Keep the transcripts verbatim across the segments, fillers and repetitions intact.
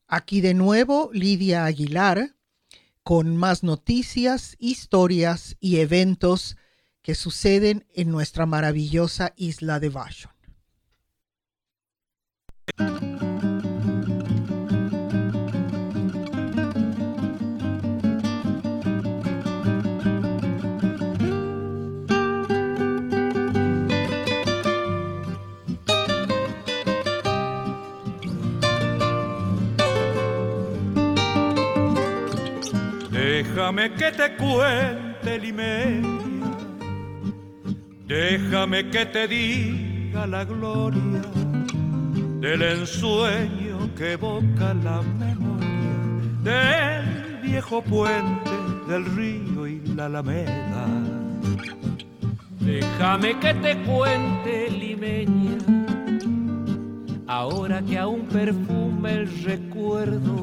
Aquí de nuevo Lidia Aguilar con más noticias, historias y eventos que suceden en nuestra maravillosa isla de Vashon. Déjame que te cuente, Limeña, déjame que te diga la gloria del ensueño que evoca la memoria del viejo puente del río y la alameda. Déjame que te cuente, Limeña, ahora que aún perfuma el recuerdo,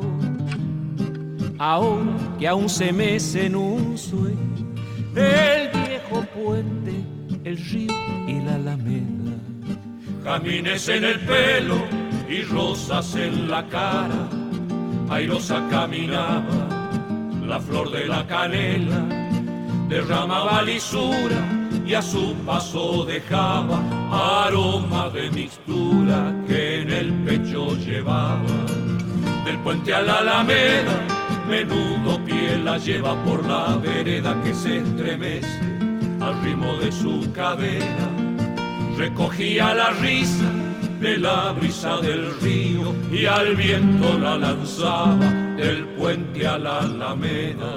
ahora que aún se mece en un sueño el viejo puente, el río y la alameda. Jamines en el pelo y rosas en la cara, airosa caminaba la flor de la canela, derramaba lisura y a su paso dejaba aroma de mixtura que en el pecho llevaba. Del puente a la alameda, menudo pie la lleva por la vereda que se estremece al ritmo de su cadera. Recogía la risa de la brisa del río y al viento la lanzaba del puente a la alameda.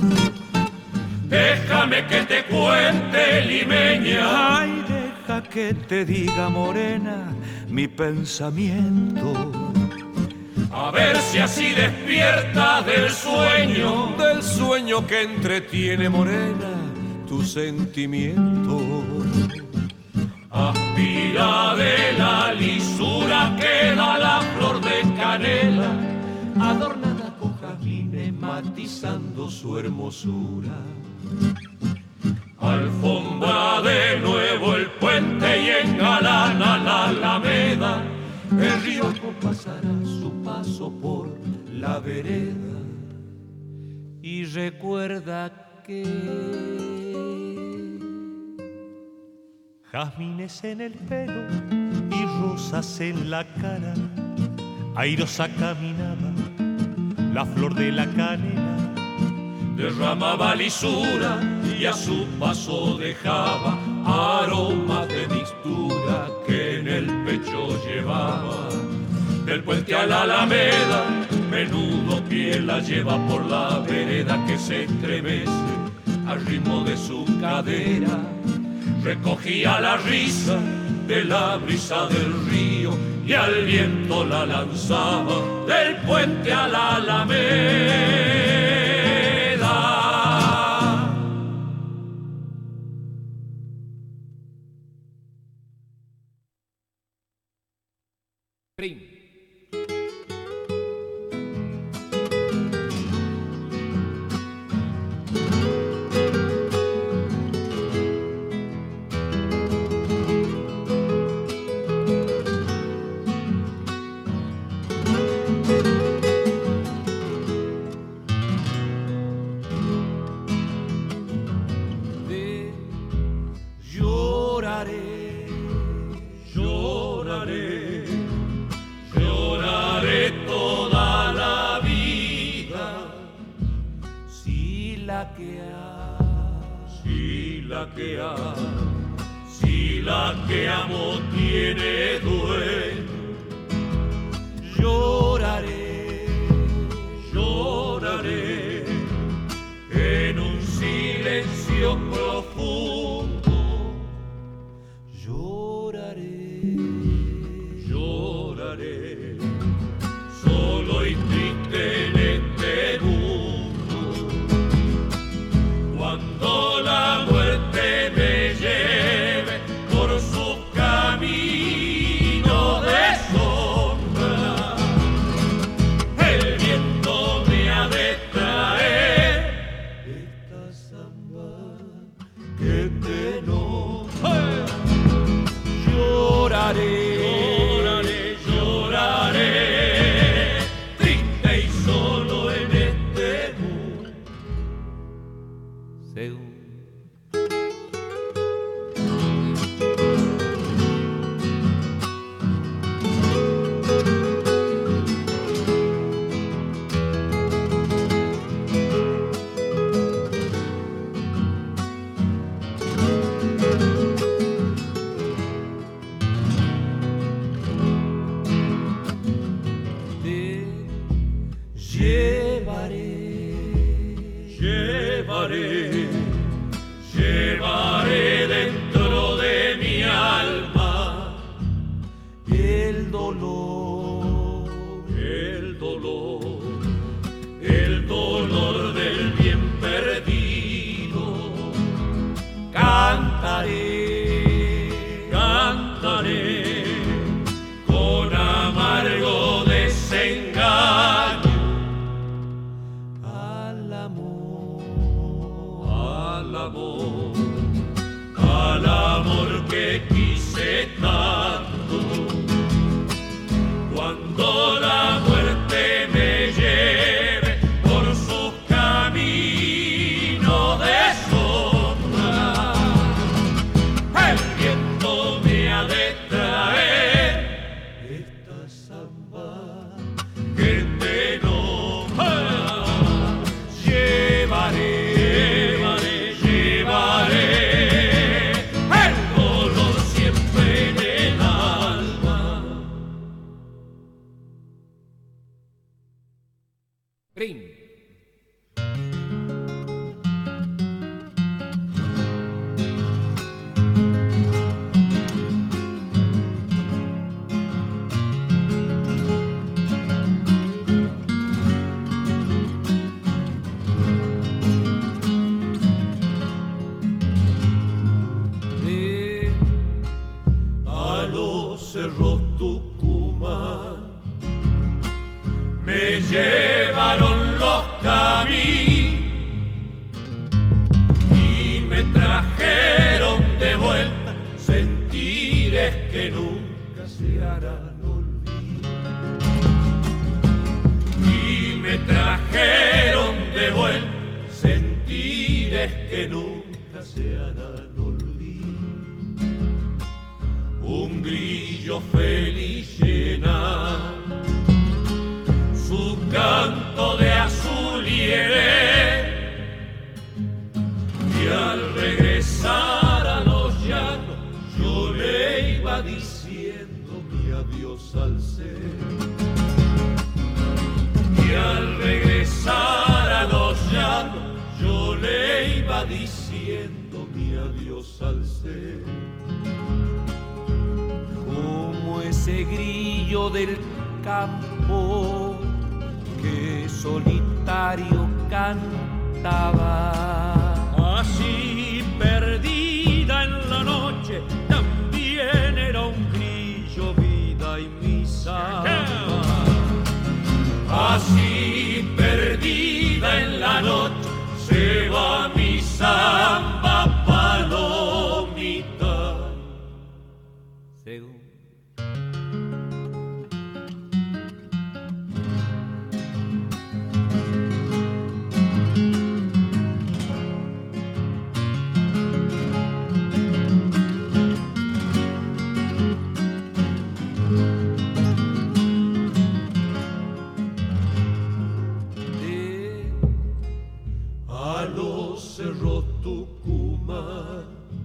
Déjame que te cuente, Limeña, ay, deja que te diga, morena, mi pensamiento. A ver si así despierta del sueño, del sueño que entretiene, morena, tu sentimiento. Aspira de la lisura que da la flor de canela, adornada con jazmines matizando su hermosura. Alfombra de nuevo el puente y engalana la alameda. El río pasará su paso por la vereda y recuerda que jazmines en el pelo y rosas en la cara, airosa caminaba la flor de la canela, derramaba lisura y a su paso dejaba aroma de mixtura que en el pecho llevaba. Del puente a la alameda, menudo pie la lleva por la vereda que se estremece al ritmo de su cadera. Recogía la risa de la brisa del río y al viento la lanzaba del puente a la alameda. Si la que amo tiene dueño, lloraré, lloraré en un silencio profundo. Lloraré, lloraré solo y triste en este mundo. Cuando la muerte me lleve por su camino de llevaré, llevaré dentro de mi alma el dolor, el dolor, el dolor del bien perdido. Cantaré, cantaré con amargo desengaño al amor, al amor, al amor que quise tanto. Cuando la muerte me lleve por sus caminos de sombra, el viento me ha de traer esta samba que te nombra. Llevaré, llevaré, llevaré el dolor siempre en el alma. Green. A los cerros Tucumán me llevaron los caminos y me trajeron de vuelta sentires que nunca se harán olvidar. Y me trajeron de vuelta sentires que nunca se harán olvidar. Un grillo feliz llena su canto de azul y y al regresar a los llanos yo le iba diciendo mi adiós al ser. Y al regresar a los llanos yo le iba diciendo mi adiós al ser. Como ese grillo del campo que solitario cantaba, Así perdida en la noche también era un grillo vida y misa. Así perdida en la noche se va mi samba palomita. según A los cerros Tucumán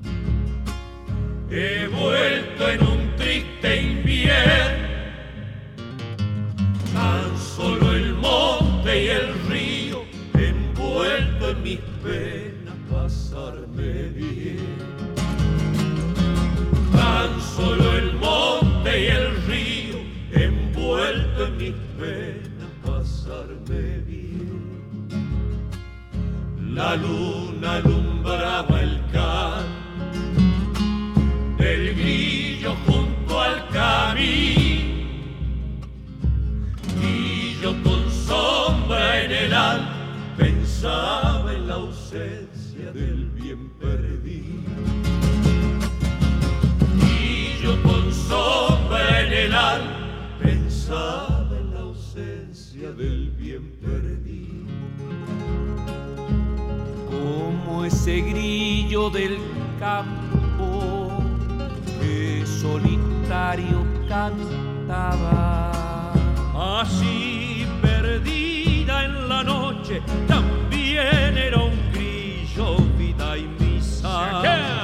he vuelto en un triste invierno. Tan solo el monte y el río envuelto en mis penas pasarme bien. Tan solo el monte y el río envuelto en mis penas pasarme bien. La luna alumbraba el canto del grillo junto al camino y yo con sombra en el alma pensaba en la ausencia del bien perdido. Y yo con sombra en el alma pensaba en la ausencia del bien perdido. como ese grillo del campo que solitario cantaba. Así perdida en la noche también era un grillo vida y misa.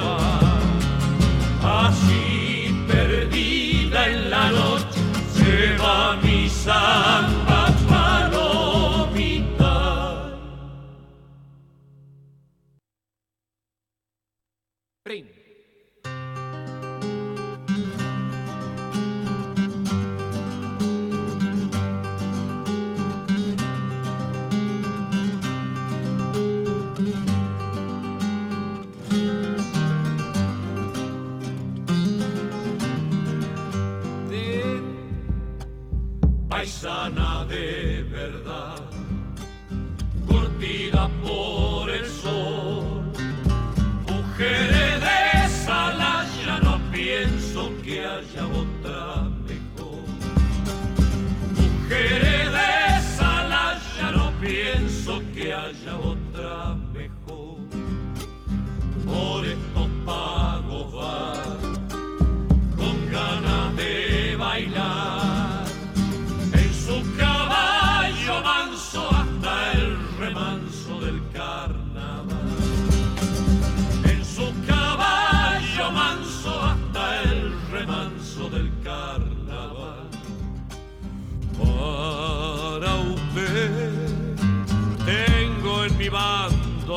Así perdida en la noche se va mi samba.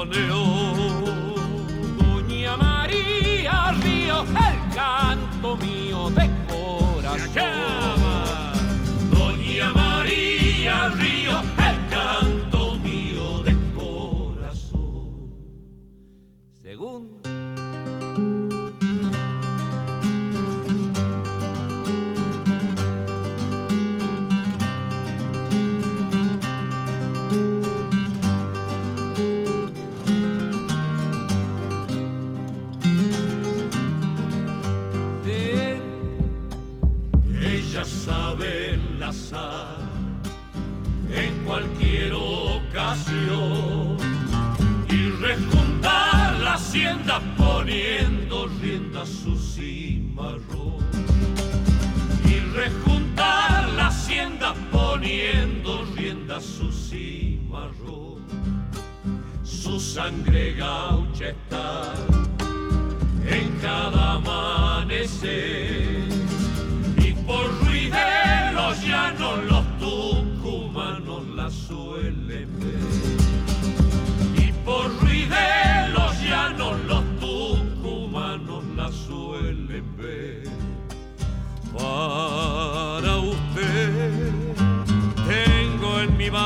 bandoneón. Doña María Río, el canto mío de corazón. Doña María Río, el canto mío de corazón. Segundo. Sabe enlazar en cualquier ocasión y rejuntar la hacienda poniendo rienda a su cimarrón. Y rejuntar la hacienda poniendo rienda a su cimarrón. Su sangre gaucha está en cada amanecer. Por Ruiz de los Llanos los tucumanos la suelen ver. Y por Ruiz de los Llanos los tucumanos la suelen ver. Para usted tengo en mi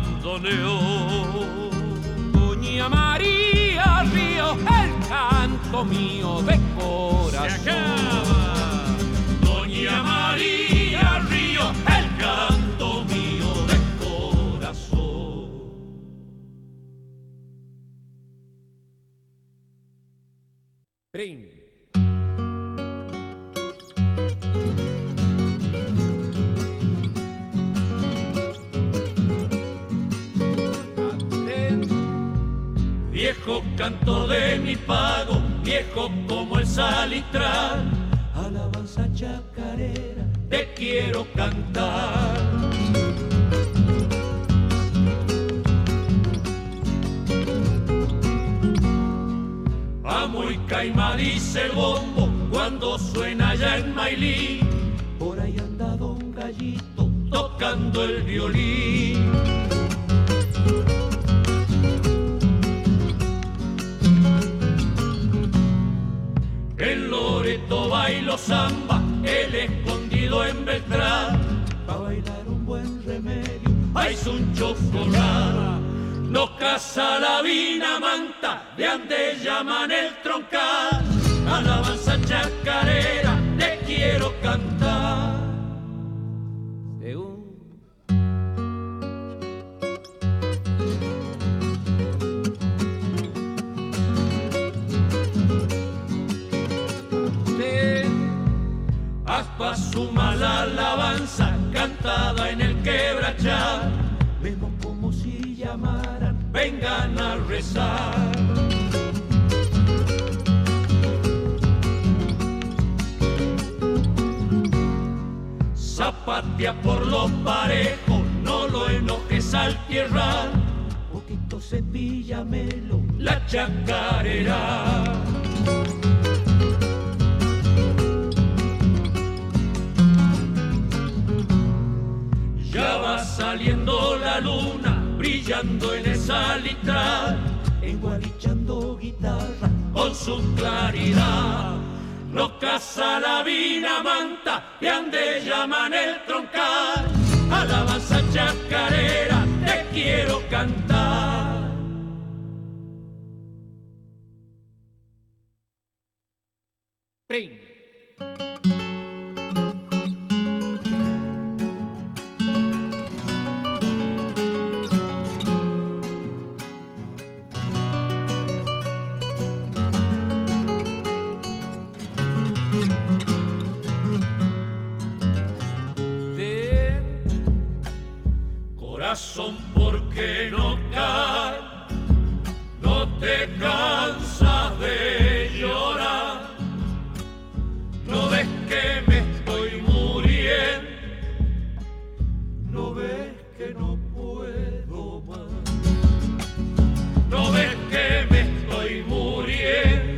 bandoneón, Doña María Río, el canto mío de corazón. Se acaba. Doña María Río, el canto mío de corazón. Brin. Viejo cantor de mi pago, viejo como el salitral, alabanza chacarera, te quiero cantar. Amo y caima dice el bombo cuando suena ya en Mailí. Por ahí anda don Gallito tocando el violín. En Loreto bailo samba, el escondido en Beltrán. Pa' bailar un buen remedio, hay un chocorral. No casa la vina manta, de ande llaman el troncal. Alabanza chacarera, te quiero cantar. Según. Aspa suma la alabanza cantada en el quebrachal. Vemos como si llamaran, vengan a rezar. Zapatea por los parejos, no lo enojes al tierral. Poquito cepillamelo, la chacarera. Ya va saliendo la luna, brillando en esa litral, engualichando guitarra con su claridad. No casa la vina manta, de ande llaman el troncal. Alabanza chacarera, te quiero cantar. Brin. Corazón, ¿por qué no cae? No te cansas de llorar. No ves que me estoy muriendo. No ves que no puedo más. No ves que me estoy muriendo.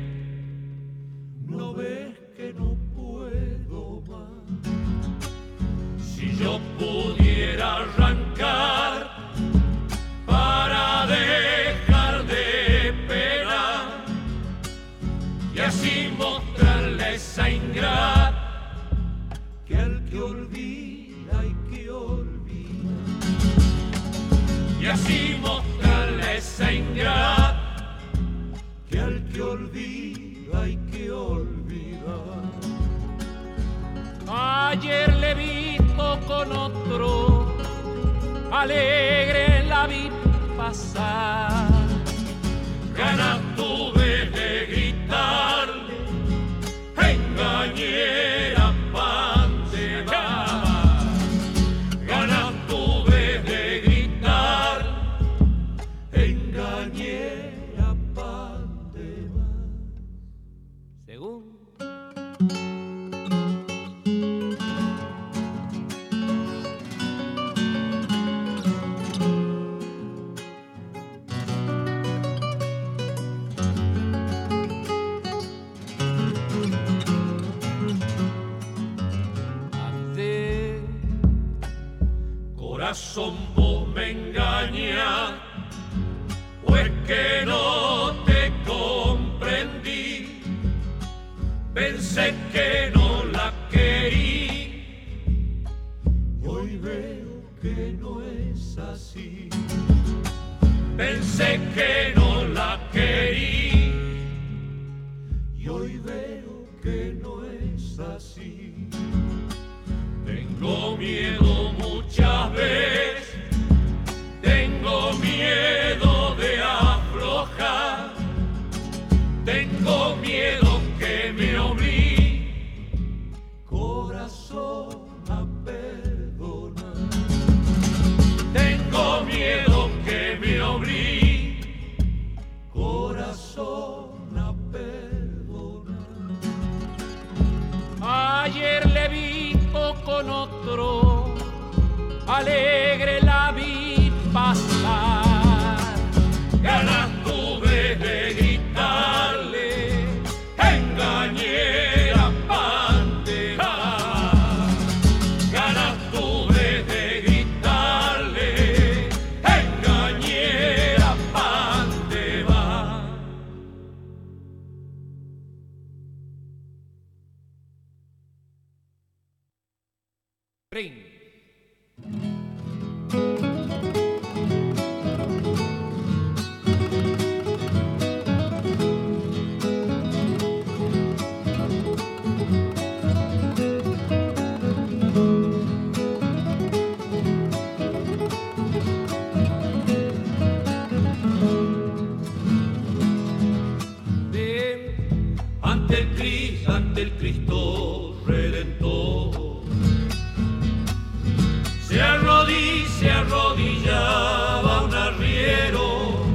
No ves que no puedo más. Si yo pudiera arrancar para dejar de y así mostrarle a esa ingrata que al que olvida hay que olvidar. Ayer le he visto con otro, alegre la vi pasar. Ganas tuve de gritarle, engañera, pan de baba. Ganas tuve de gritarle, engañera, pan de baba. Según corazón, vos me engañas, o es que no te comprendí. Pensé que no la querí y hoy veo que no es así. Pensé que no la querí y hoy veo que no es así. Tengo miedo muchas veces, tengo miedo de aflojar, tengo miedo que me obligue, corazón, a perdonar. Tengo miedo que me obligue, corazón, a perdonar. ayer le vi con otro, alegre la vi pasar. Ganas tuve de gritarle, engañera, pan de baba. Ganas tuve de gritarle, engañera, pan de baba. Ring. Ven ante el Cristo, ante el Cristo Redentor. Se arrodilla, se arrodillaba un arriero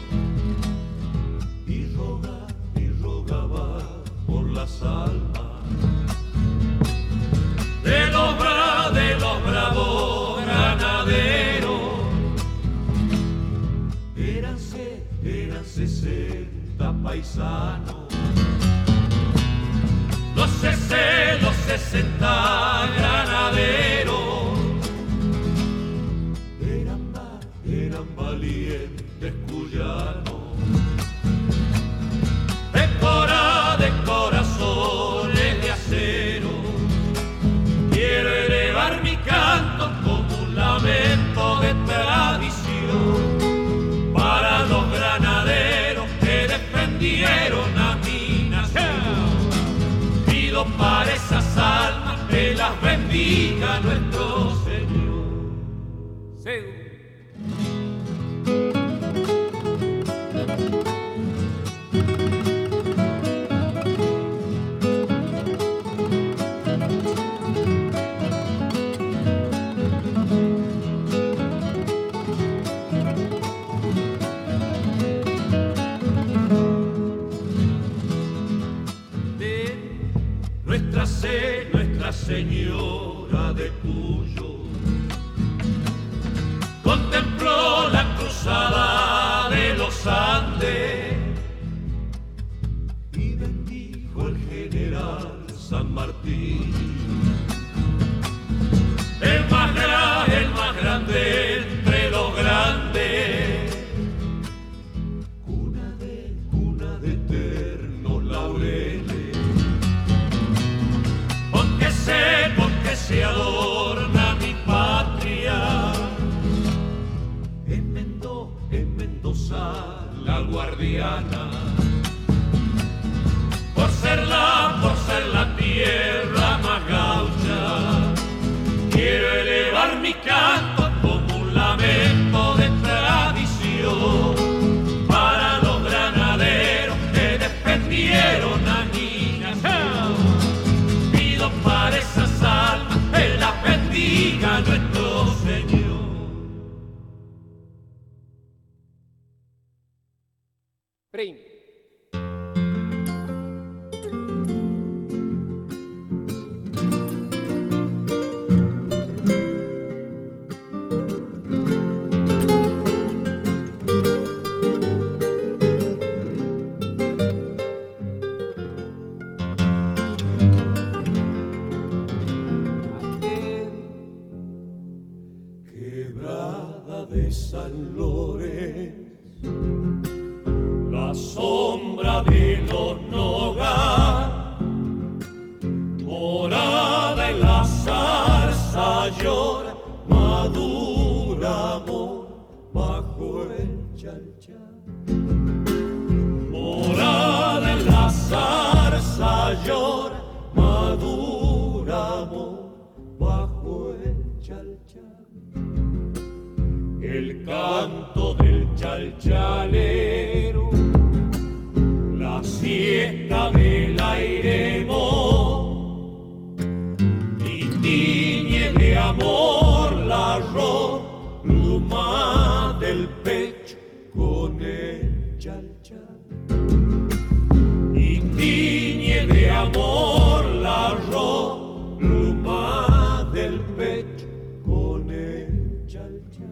y rogaba, y rogaba por las almas de los, bra, de los bravos granaderos. Eran, eran sesenta paisanos, los sesenta, los sesenta granaderos. Eran valientes cuyanos, de, cora, de corazones de acero. Quiero elevar mi canto como un lamento de tradición para los granaderos que defendieron a mi nación. Pido para esas almas que las bendiga nuestro Señor. Según Nuestra, se, Nuestra Señora de Cuyo contempló la cruzada de los Andes y bendijo el general San Martín, el más, gra, el más grande entre los grandes, cuna de, cuna de eternos laureles. Porque sé, porque sé guardiana. Por ser la, por ser la tierra más gaucha, quiero elevar mi canto como un lamento de tradición para los granaderos que defendieron a niñas. Pido para esas almas que las bendiga nuestro Señor. Prim. Quebrada de San Lorenzo, la sombra de los nogal, morada en la zarza llora, madura amor bajo el chalchal. Morada en la zarza llora, madura amor bajo el chalchal. El canto del chalchalero, la siesta del airemo, y tiñe de amor la pluma del pecho con el chalchal. Y tiñe de amor la pluma del pecho con el chalchal.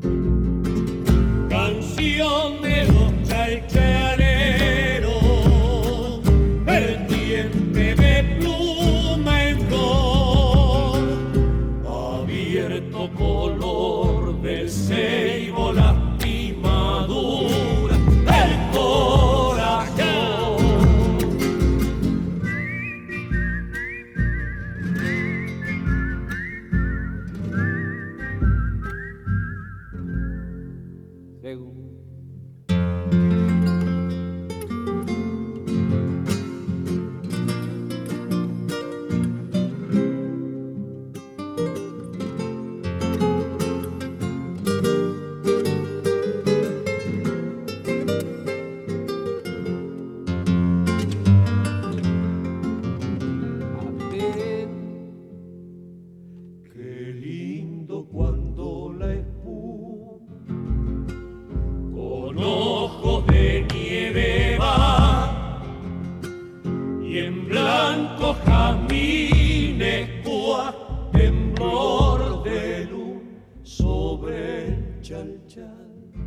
Canción de los chalchaleros, vertiente de pluma en flor, abierto color del ceibo, lastimadura del corazón. Según Qué lindo cuando la espuma con ojos de nieve va, y en blanco jazmines cuá, temblor de luz sobre el chalchal.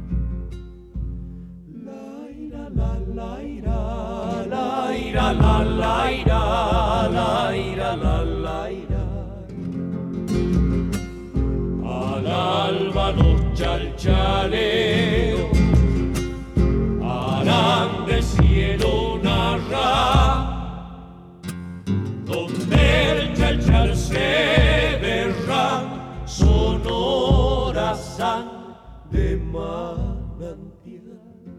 La ira, la la ira, la ira, la la ira, la ira, la la ira. Al alba los chalchaleros harán del cielo una ra, donde el chalchal se derrama, sonora sangre de manantial.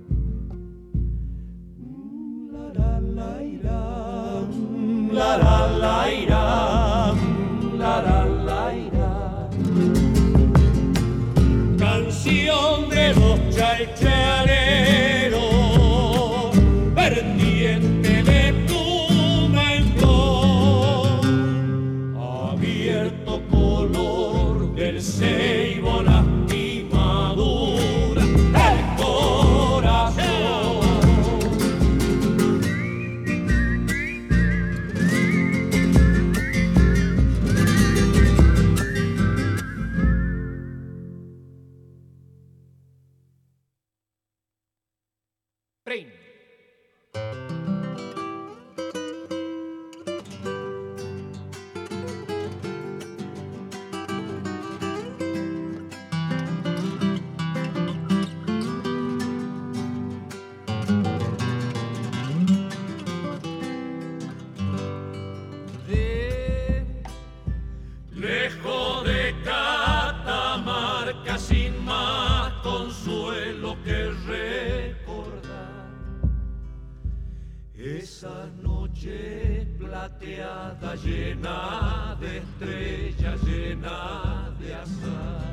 La la la ira, la la la ira, la la la ira. Canción de los chalchaleros, vertiente de pluma en flor, abierto color del ceibo, lastimadura del corazón. Prim. Lejos de Catamarca, sin más consuelo que recordar Esa noche plateada llena de estrellas, llena de azar.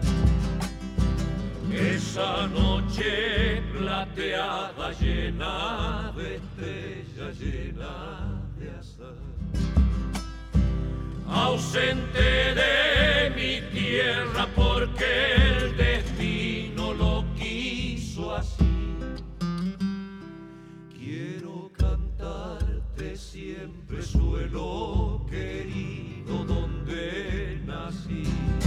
Esa noche plateada llena de estrellas, llena de azar. Ausente de mi tierra porque el destino lo quiso así. Quiero cantarte siempre, suelo querido, donde nací.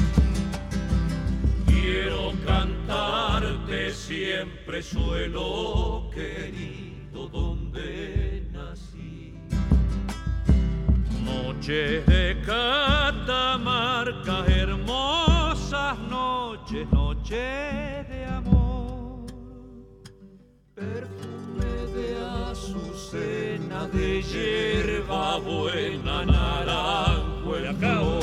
Quiero cantarte siempre, suelo querido, donde nací. Noches de Catamarca, hermosas noches, noches de amor. Perfume de azucena, de hierba buena, naranjo en flor.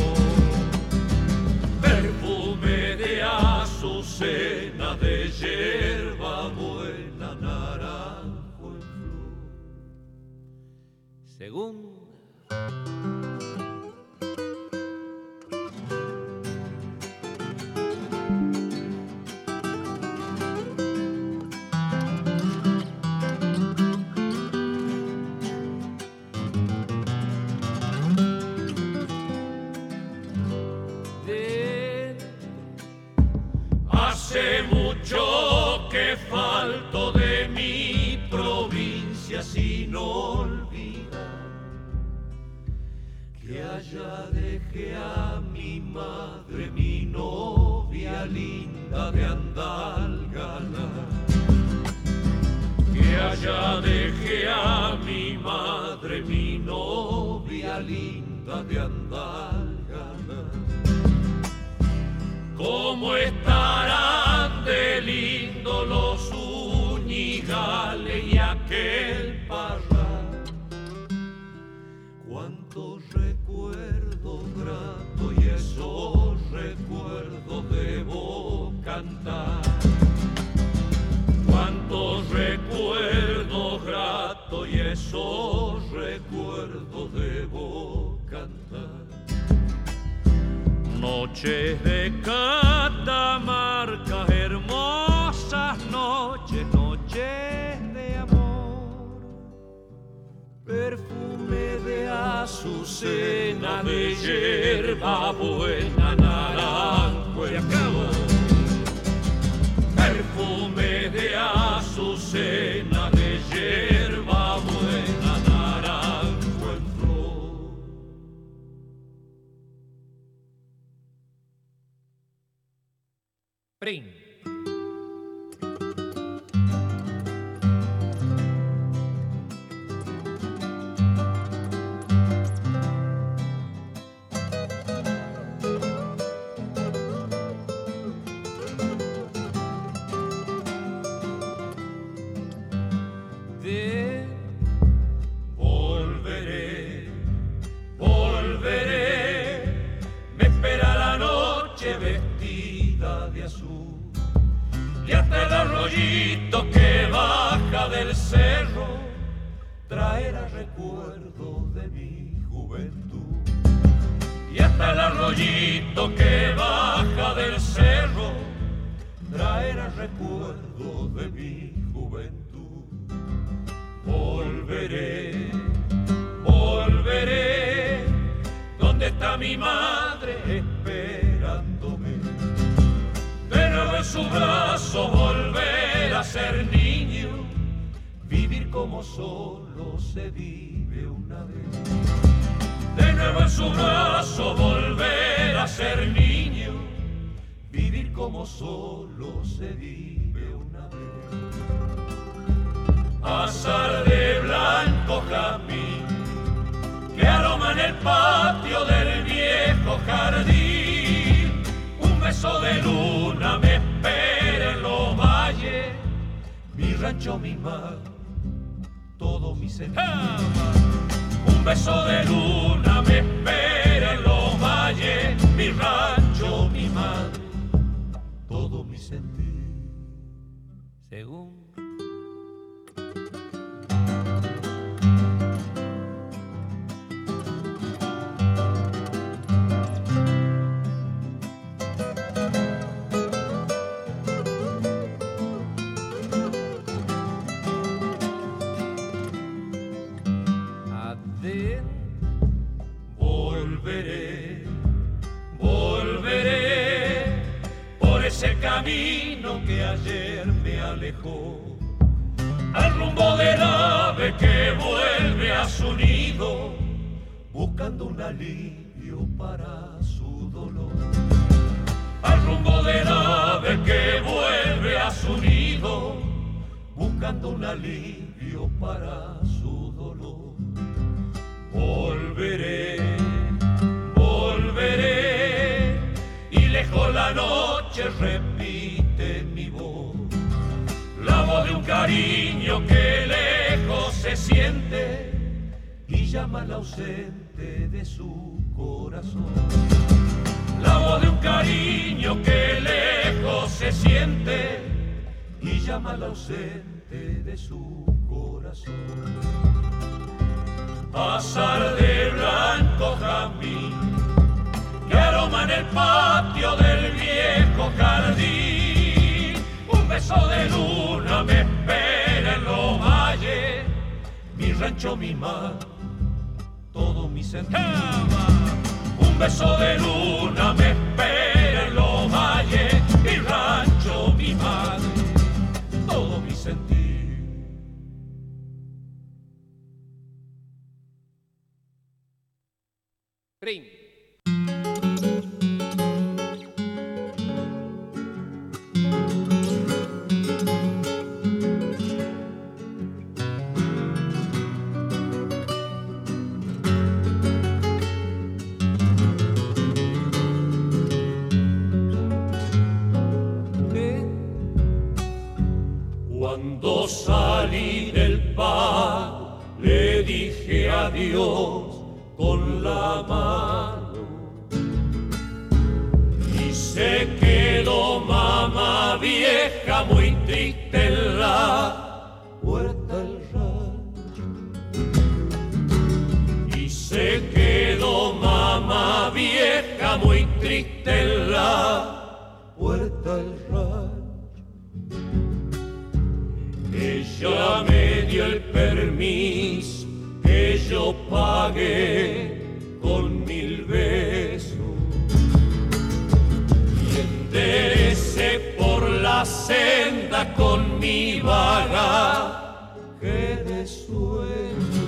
Perfume de azucena, de hierba buena, naranjo en flor. Según hace mucho que falto de mi provincia sin olvidar, que allá dejé a mi madre, mi novia linda de Andalgalá, que allá dejé a mi madre, mi novia linda de Andalgalá. ¿Cómo estarán de lindo los Uñigales y aquel parral? Cuántos recuerdos gratos y esos recuerdos debo cantar. Cuántos recuerdos gratos y esos recuerdos debo cantar. Noches de Catamarca, hermosas noches, noches de amor. Perfume de azucena, de hierba buena, naranjo en flor. Perfume de azucena, de hierba buena, naranjo en flor. Prim. De volveré, volveré, me espera la noche vestida de azul, y hasta el arroyito que baja del cerro traerá recuerdos de mi juventud. Y hasta el arroyito que baja del cerro traerá recuerdos de mi juventud. Volveré, volveré, ¿dónde está mi madre esperándome? De nuevo en su brazo volver a ser niño, vivir como solo se vive una vez. De nuevo en su brazo volver a ser niño, vivir como solo se vive una vez. Azar de blanco jazmín que aroma en el patio del viejo jardín. Un beso de luna me espera en los valles, mi rancho, mi mar, todo mi sentir. Un beso de luna me espera en los valles, mi rancho, mi mar, todo mi sentir. según camino que ayer me alejó, al rumbo del ave que vuelve a su nido, buscando un alivio para su dolor. Al rumbo del ave que vuelve a su nido, buscando un alivio para su dolor. Volveré, volveré, y lejos la noche repite mi voz, la voz de un cariño que lejos se siente y llama al ausente de su corazón. La voz de un cariño que lejos se siente y llama al ausente de su corazón. Pasar de blanco jazmín que aroma en el patio del viejo jardín. Un beso de luna me espera en los valles, mi rancho, mi mar, todo mi sentir. Un beso de luna me espera en los valles, mi rancho, mi mar, todo mi sentir. Prim. Cuando salí del pago le dije adiós con la mano y se quedó mamá vieja muy triste en la puerta del rancho. Y se quedó mamá vieja muy triste en la puerta del rancho. Ella me dio el permiso que yo pagué con mil besos y enderecé por la senda con mi bagaje de sueño.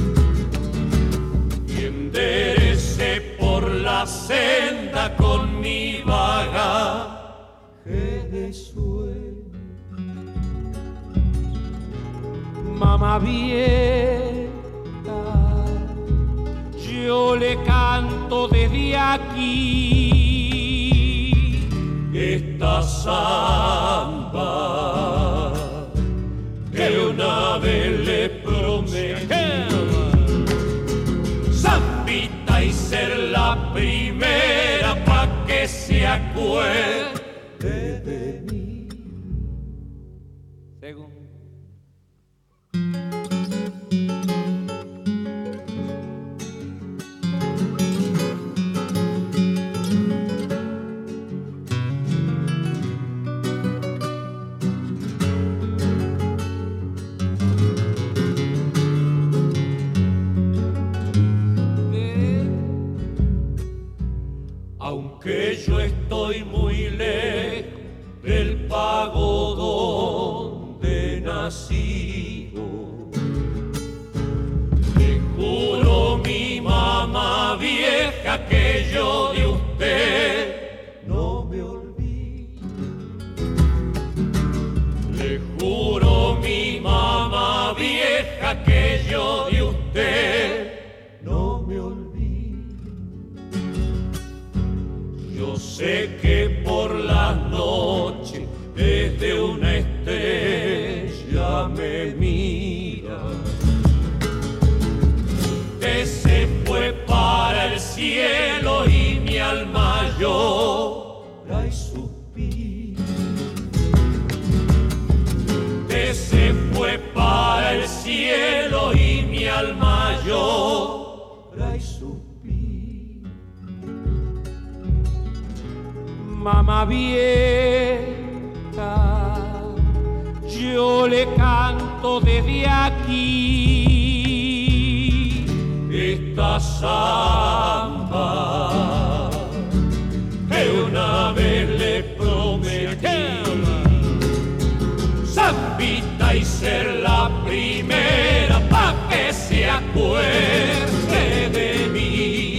Y enderecé por la senda con mi bagaje de sueño. Mamá vieja, yo le canto desde aquí esta samba que una vez le prometí, zambita, y ser la primera pa' que se acuerde de mí. Segundo. Aunque yo estoy muy lejos del pago donde nacido, le juro mi mamá vieja que yo de usted no me olvido. Le juro mi mamá vieja que yo de usted no me olvido. Yo sé que por la noche desde una estrella me mira. Usted se fue para el cielo y mi alma llora y suspira. Usted se fue para el cielo y mi alma llora y suspira. Mamá vieja, yo le canto desde aquí esta samba que una vez le prometí, vida y ser la primera pa' que se acuerde de mí.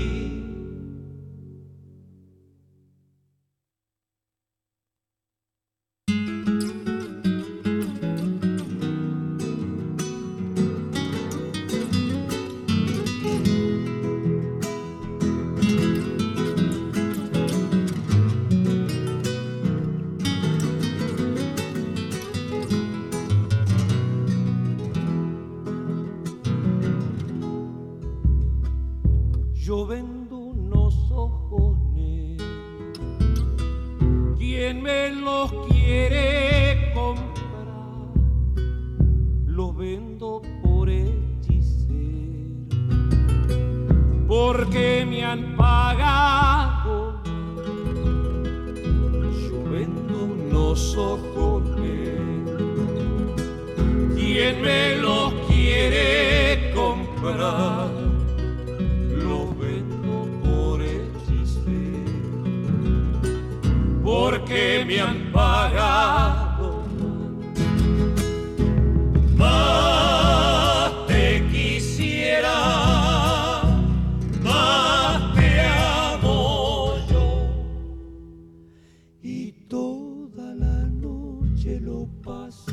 Yo vendo unos ojos negros, ¿quién me los quiere comprar? Los vendo por hechicero, porque me han pagado. Yo vendo unos ojos negros, ¿quién me los quiere comprar? Porque me han pagado. Más te quisiera, más te amo yo, y toda la noche lo paso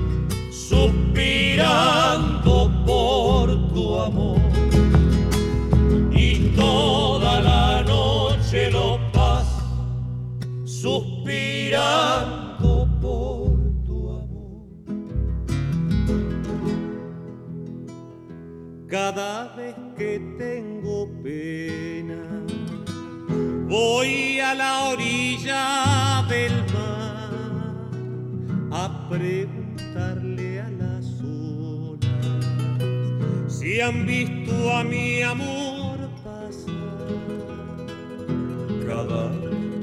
suspirando por tu amor, y toda la noche lo suspirando por tu amor. Cada vez que tengo pena, voy a la orilla del mar a preguntarle a las olas si han visto a mi amor pasar. Cada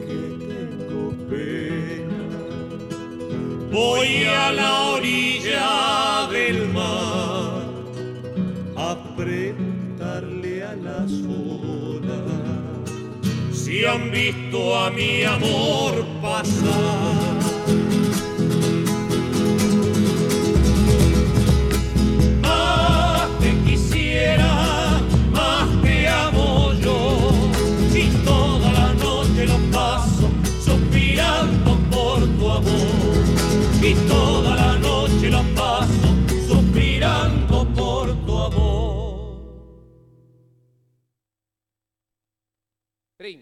voy a la orilla del mar a preguntarle a las olas si han visto a mi amor pasar. Más te quisiera, más te amo yo, si toda la noche lo paso suspirando por tu amor, y toda la noche la paso suspirando por tu amor. Prim.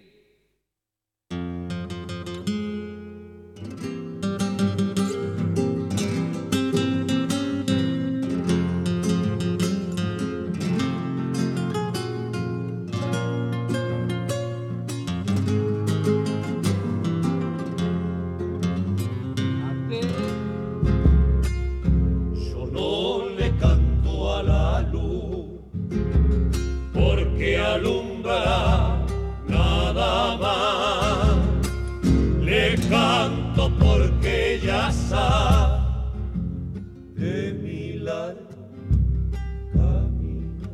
Alumbra nada más, le canto porque ya sabe de mi largo camino,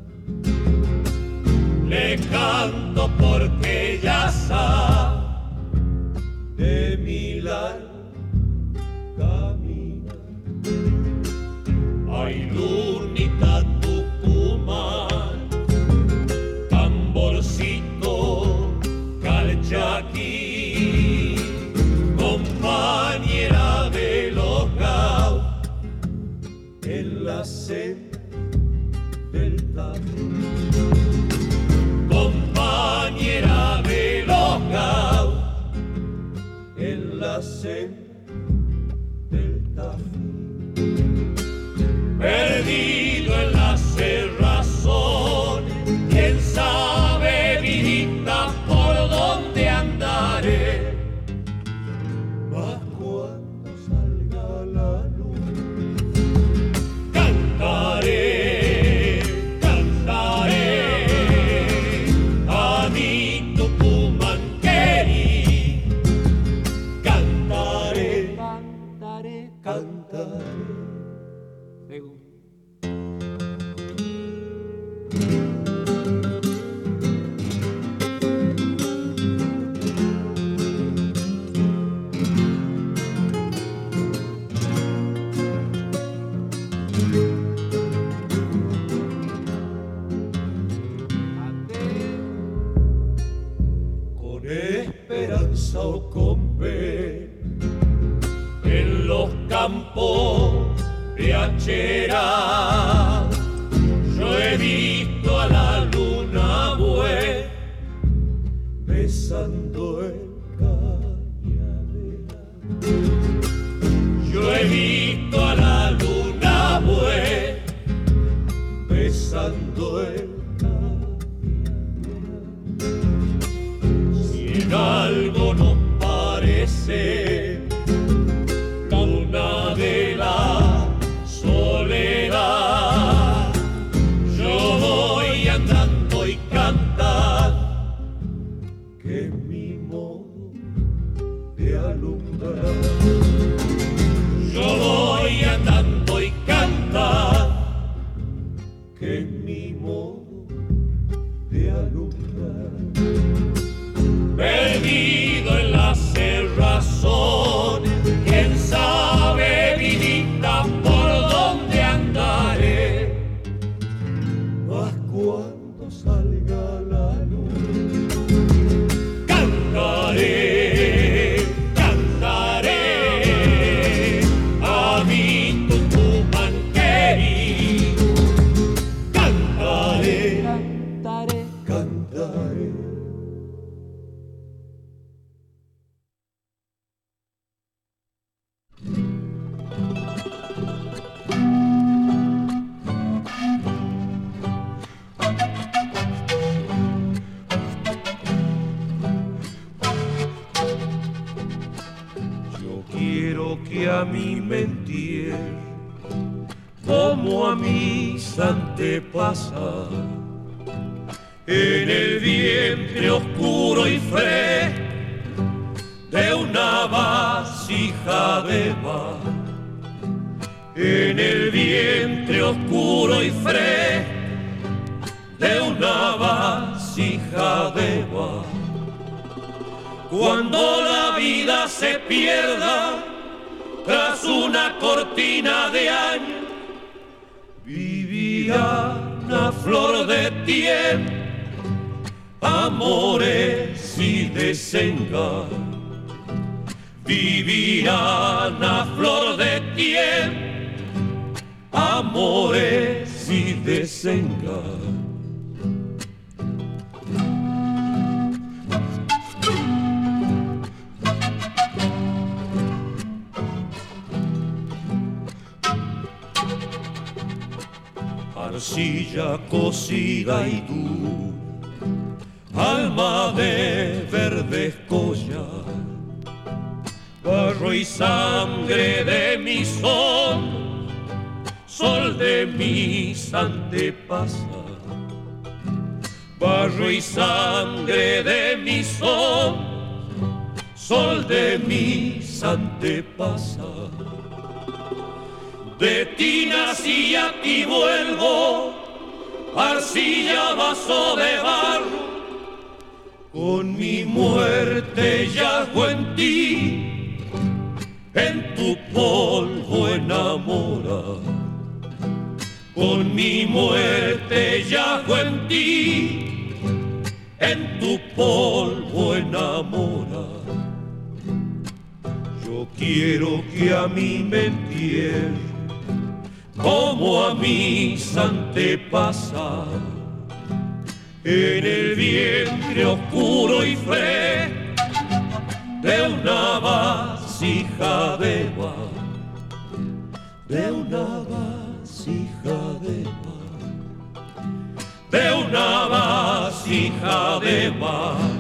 le canto porque ya sabe de mi largo camino. Ay, lunita Tucumán, Calchaquí, compañera de los gauchos en la senda del Tajo, compañera de los gauchos en la senda del Tajo, perdido en la cerrazón, quién sabe, vidita, por dónde andaré, mas cuando salga la luz cantaré, cantaré a mi Tucumán querido, cantaré, cantaré, cantaré. Seguro. campo de Achera. Yo he visto a la luna buena besando el cañaveral. Yo he visto a la luna buena besando el cañaveral. Si en algo nos parece luna de la soledad, yo voy andando y cantar, que es mi modo de alumbrar. Yo voy andando y cantar, que es mi modo de alumbrar. Perdido en la cerrazón, quién sabe, vidita, por dónde andaré. Mas cuando salga la luz, cantaré, cantaré a mi Tucumán querido. Cantaré, cantaré, cantaré. Que a mí me entierre como a mis antepasados, en el vientre oscuro y fresco de una vasija de mar, en el vientre oscuro y fresco de una vasija de mar. Cuando la vida se pierda tras una cortina de años, vivía una flor de tiempo, amores y desengaños. Vivía una flor de tiempo, amores y desengaños. Arcilla cocida y dura, alma de verdes collar, barro y sangre de mi sol, sol de mis antepasados, barro y sangre de mi sol, sol de mis antepasados. De ti nací y a ti vuelvo, arcilla, vaso de barro, con mi muerte yago en ti, en tu polvo enamorado. Con mi muerte yago en ti, en tu polvo enamorado. Yo quiero que a mí me entierre como a mis antepasados, en el vientre oscuro y fresco de una vasija de mar, de una vasija de mar, de una vasija de mar.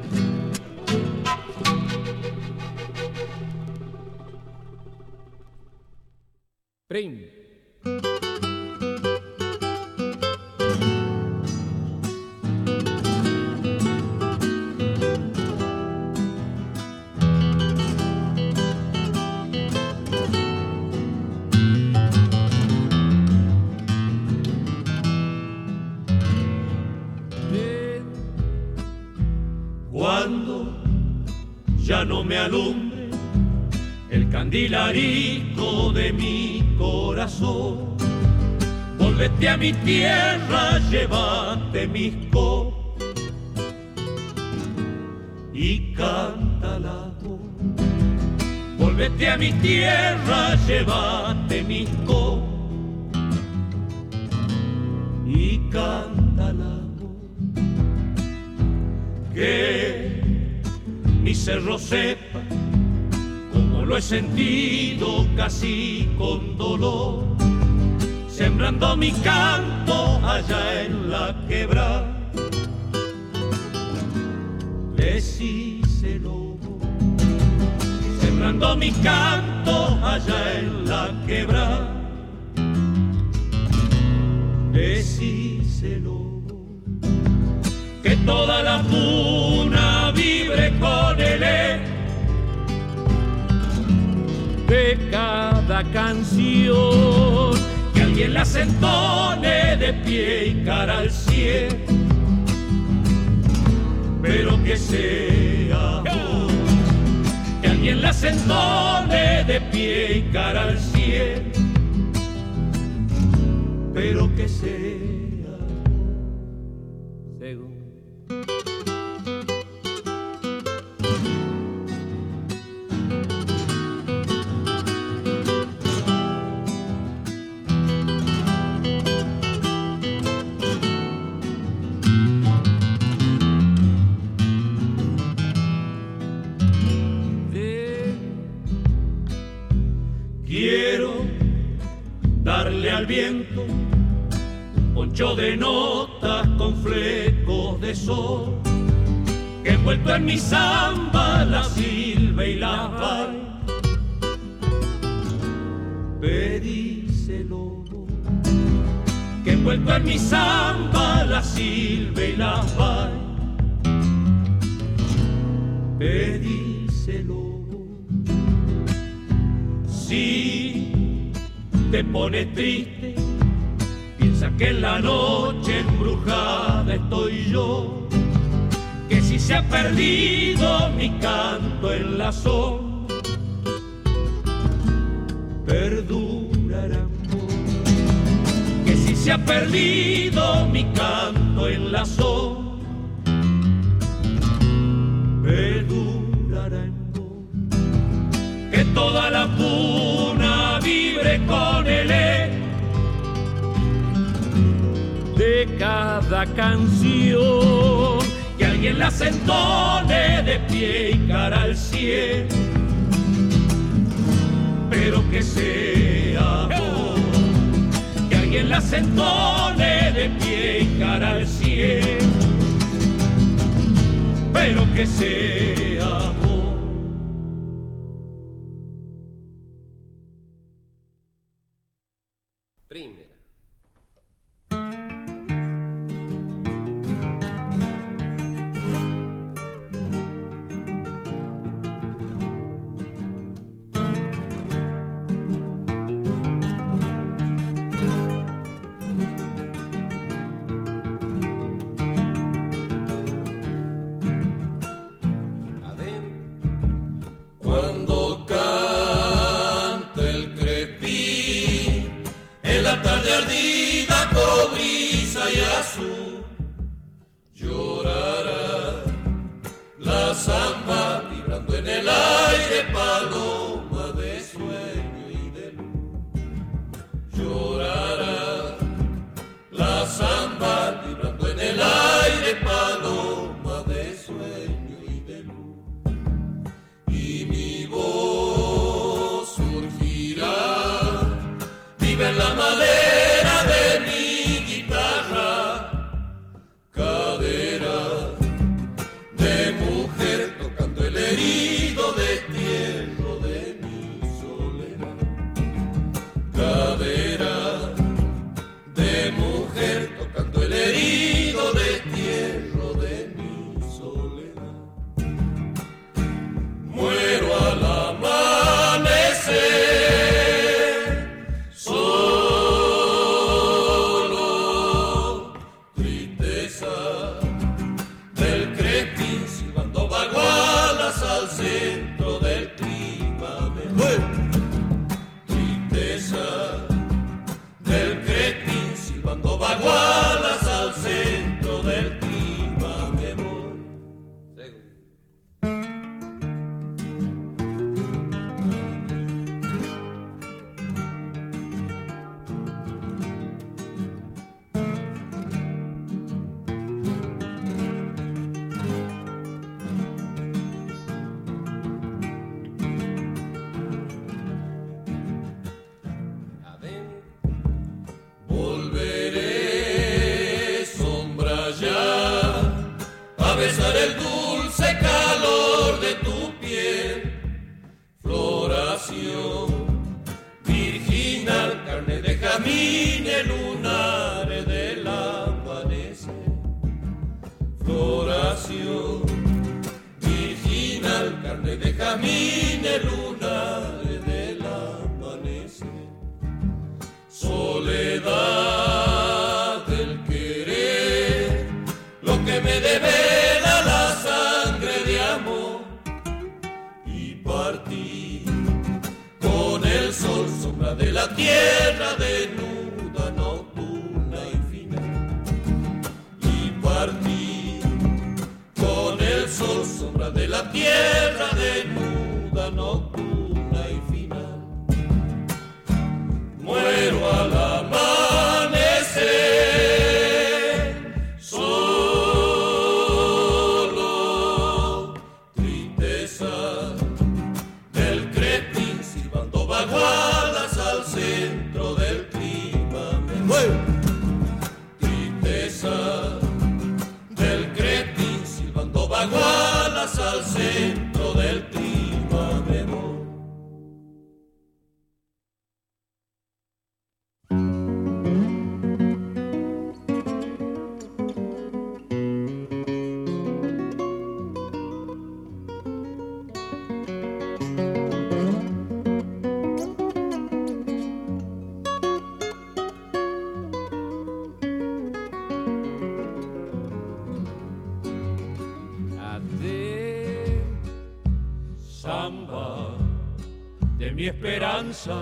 Prim. Cuando ya no me alumbre el candilarico de mi corazón, volvete a mi tierra, llévate mis copas y canta la voz. Vuélvete a mi tierra, llévate mi co y canta la voz. Que mi cerro sepa como lo he sentido casi con dolor, sembrando mi canto allá en la quebrada. Decíselo, sembrando mi canto allá en la quebrada. Decíselo, que toda la puna vibre con el eco de cada canción, que alguien las entone de pie y cara al cielo, pero que sea vos, que alguien las entone de pie y cara al cielo, pero que sea Según. Quiero darle al viento un poncho de notas con flecos de sol, que envuelto en mi samba la silba y la baila. Pedíselo, que envuelto en mi samba la silba y la baila. Pedíselo. Si te pones triste, piensa que en la noche embrujada estoy yo, que si se ha perdido mi canto en la sombra, perdurará amor. Que si se ha perdido mi canto en la sombra, perdurará amor. Que toda la puna vibre con el eco de cada canción, que alguien las entone de pie y cara al cielo, pero que sea vos, que alguien las entone de pie y cara al cielo, pero que sea vos. Primera. Cuando canta el crepí en la tarde camine lunares del amanecer. Soledad del querer, lo que me devela la sangre de amor. Y partí con el sol, sombra de la tierra desnuda, nocturna y final. Y partí con el sol, sombra de la tierra desnuda, nocturna y final. Muero al amanecer, solo tristeza del cretín silbando vaguadas al centro del clima. ¡Muero! Tristeza del cretín silbando vaguadas al centro del clima. Me voy. Samba de mi esperanza,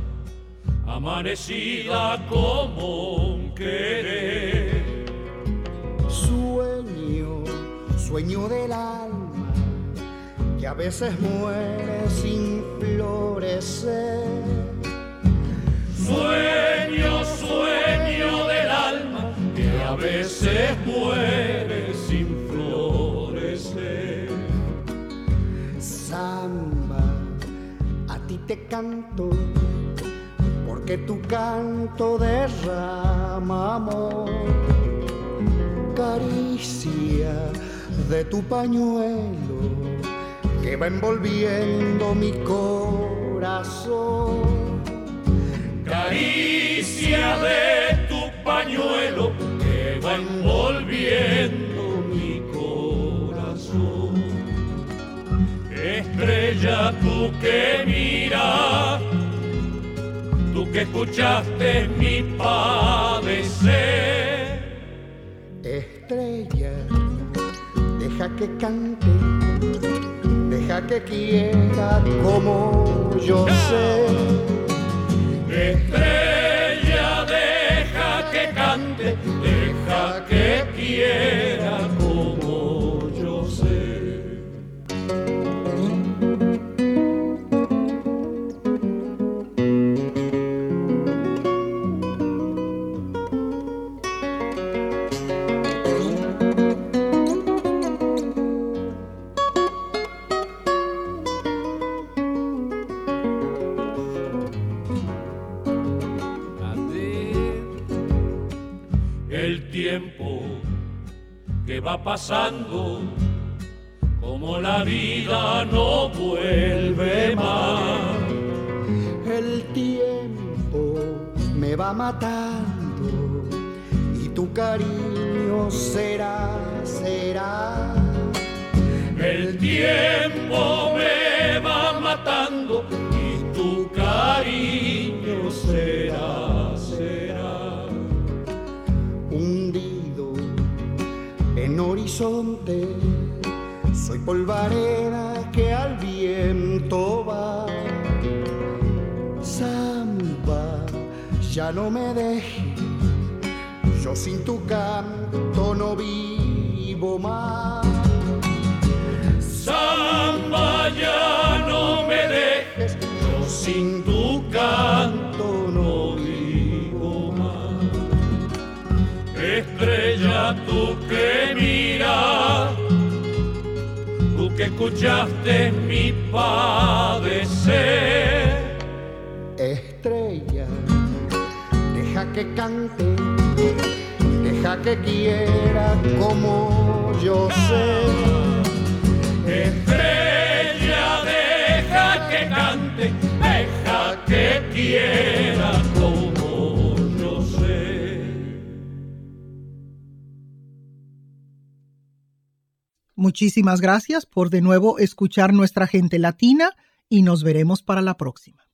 amanecida como un querer. Sueño, sueño del alma, que a veces muere sin florecer. Sueño, sueño del alma, que a veces muere sin florecer. Samba, a ti te canto, porque tu canto derrama amor. Caricia de tu pañuelo, que va envolviendo mi corazón. Caricia de tu pañuelo, que va envolviendo mi corazón. Estrella, tú que miras, tú que escuchaste mi padecer. Estrella, deja que cante, deja que quiera como yo sé. Estrella, deja que cante, deja que quiera como yo sé. El tiempo que va pasando, como la vida no vuelve más. El tiempo me va matando y tu cariño será, será. El tiempo me va matando y tu cariño será, será. Hundido en horizonte, soy polvareda que al viento va. Samba, ya no me dejes, yo sin tu canto no vivo más. Samba, ya no me dejes, yo sin tu canto no vivo más. Estrella, tú que miras, tú que escuchaste mi padecer. Estrella, deja que cante, deja que quiera como yo sé. Estrella, deja que cante, deja que quiera como yo sé. Muchísimas gracias por de nuevo escuchar nuestra gente latina y nos veremos para la próxima.